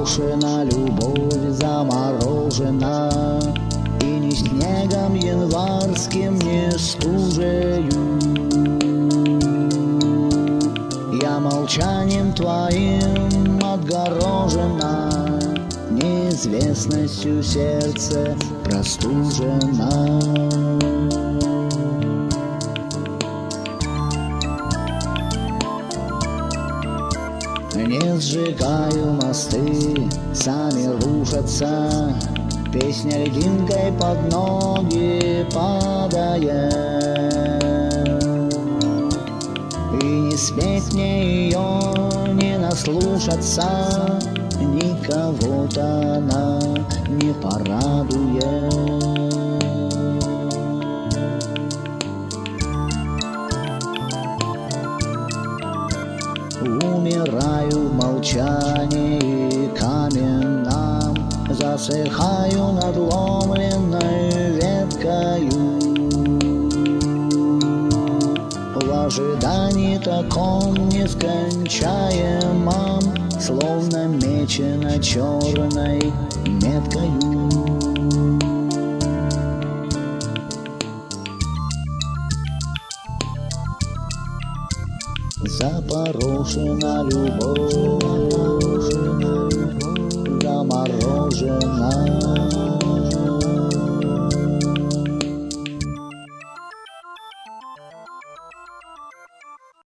Запорошена любовь, заморожена, и ни снегом январским, ни стужею. Я молчанием твоим отгорожена, неизвестностью сердце простужена. Не сжигаю мосты, сами рушатся, песня льдинкой под ноги падает. И не спеть мне ее, не наслушаться, никого-то она не порадует. Умираю в молчании каменном, засыхаю надломленной веткою. В ожидании таком нескончаемом, словно мечено черной меткою. Запорошена любовь.